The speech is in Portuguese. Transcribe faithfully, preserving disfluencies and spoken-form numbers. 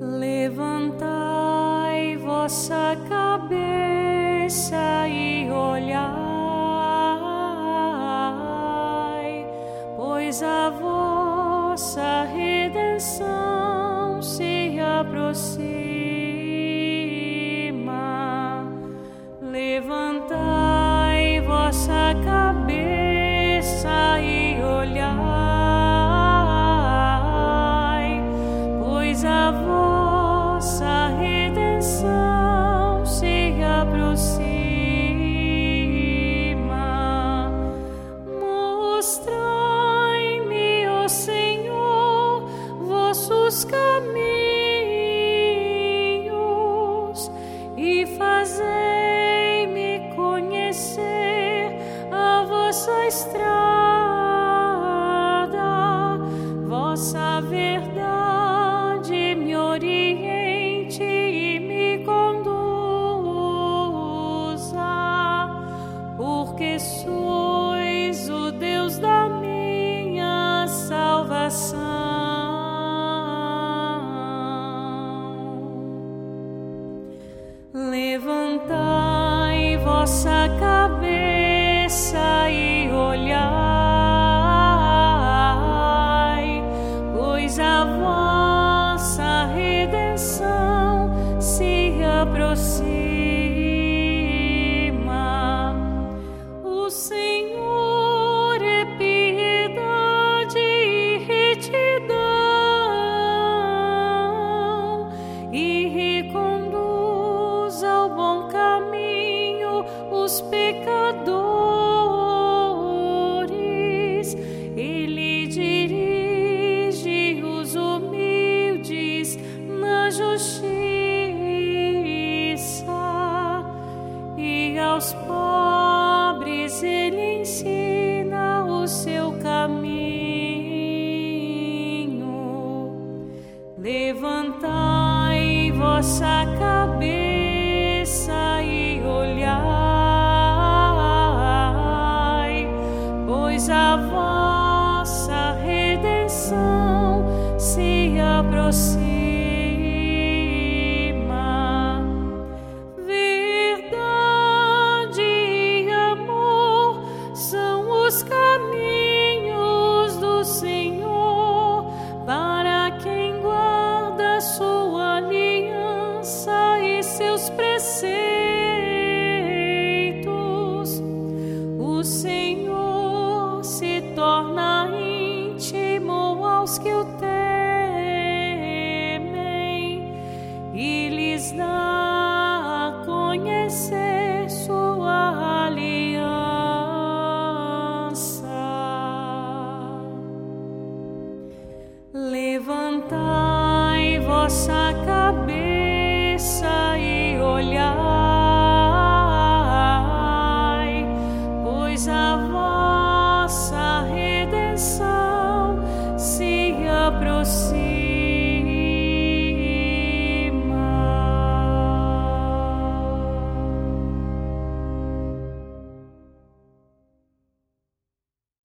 Levantai vossa cabeça e olhai, pois a vossa redenção se aproxima. Levantai vossa cabeça e olhai, pois a vossa redenção se aproxima. Mostrai-me, ó Senhor, vossos caminhos e fazei-me conhecer a vossa estrada. Vossa verdade me oriente e me conduza, porque sois o Deus da minha salvação. Levantai vossa cabeça e olhai, pois a vossa redenção se aproxima. O Senhor é piedade e retidão, e reconduz ao bom caminho os pecadores. Ele dirige os humildes na justiça, e aos pobres ele ensina o seu caminho. Levantai vossa cabeça e olhai, pois a vossa redenção se aproxima. Verdade e amor são os caminhos do Senhor para quem guarda sua aliança e seus preceitos. O Senhor se torna íntimo aos que o temem e lhes dá a conhecer sua aliança. Levantai vossa